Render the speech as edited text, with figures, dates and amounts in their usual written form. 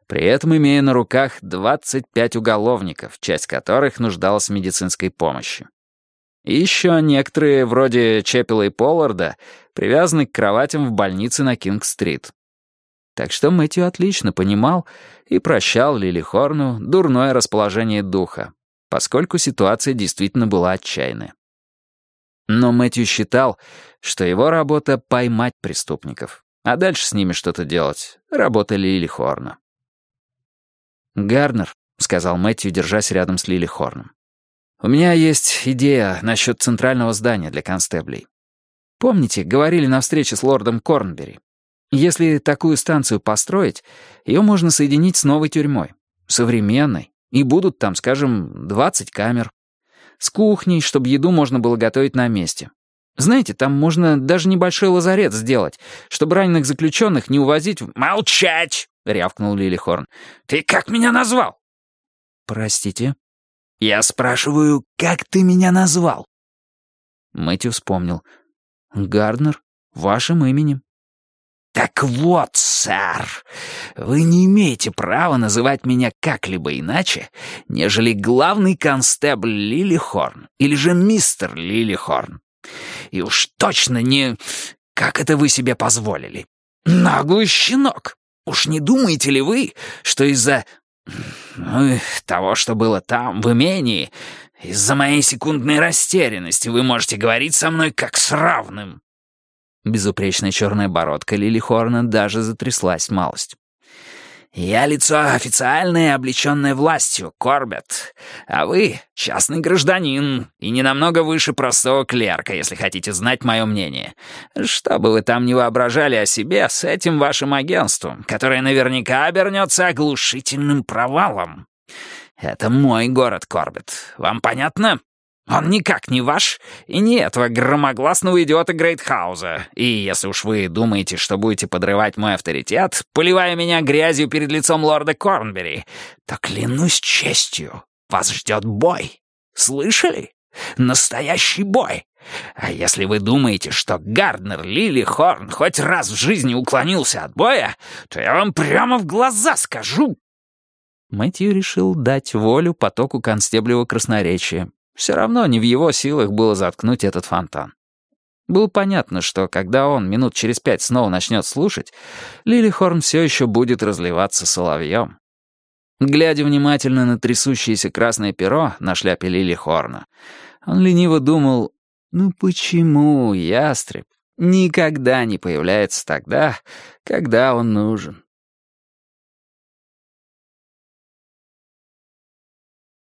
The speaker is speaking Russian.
при этом имея на руках 25 уголовников, часть которых нуждалась в медицинской помощи. И еще некоторые, вроде Чеппела и Полларда, привязаны к кроватям в больнице на Кинг-стрит. Так что Мэтью отлично понимал и прощал Лили Хорну дурное расположение духа, поскольку ситуация действительно была отчаянная. Но Мэтью считал, что его работа — поймать преступников, а дальше с ними что-то делать — работа Лили Хорна. «Гарнер», — сказал Мэтью, держась рядом с Лили Хорном, — «у меня есть идея насчет центрального здания для констеблей. Помните, говорили на встрече с лордом Корнбери? Если такую станцию построить, ее можно соединить с новой тюрьмой, современной, и будут там, скажем, 20 камер. С кухней, чтобы еду можно было готовить на месте. Знаете, там можно даже небольшой лазарет сделать, чтобы раненых заключенных не увозить в...» «Молчать!» — рявкнул Лилихорн. «Ты как меня назвал?» «Простите?» «Я спрашиваю, как ты меня назвал?» Мэтью вспомнил. «Гарднер, вашим именем». «Так вот, сэр, вы не имеете права называть меня как-либо иначе, нежели главный констебль Лилихорн или же мистер Лилихорн. И уж точно не... Как это вы себе позволили? Наглый щенок! Уж не думаете ли вы, что из-за... того, что было там, в имении, из-за моей секундной растерянности вы можете говорить со мной как с равным?» Безупречная черная бородка Лилихорна даже затряслась малость. «Я лицо официальное, облеченное властью, Корбетт. А вы — частный гражданин, и не намного выше простого клерка, если хотите знать мое мнение. Что бы вы там ни воображали о себе с этим вашим агентством, которое наверняка обернется оглушительным провалом. Это мой город, Корбетт. Вам понятно? Он никак не ваш и не этого громогласного идиота Грейтхауза. И если уж вы думаете, что будете подрывать мой авторитет, поливая меня грязью перед лицом лорда Корнбери, то, клянусь честью, вас ждет бой. Слышали? Настоящий бой. А если вы думаете, что Гарднер Лилихорн хоть раз в жизни уклонился от боя, то я вам прямо в глаза скажу». Мэтью решил дать волю потоку констеблевого красноречия. Все равно не в его силах было заткнуть этот фонтан. Было понятно, что когда он минут через 5 снова начнет слушать, Лилихорн все еще будет разливаться соловьем. Глядя внимательно на трясущееся красное перо на шляпе Лилихорна, он лениво думал: ну почему ястреб никогда не появляется тогда, когда он нужен?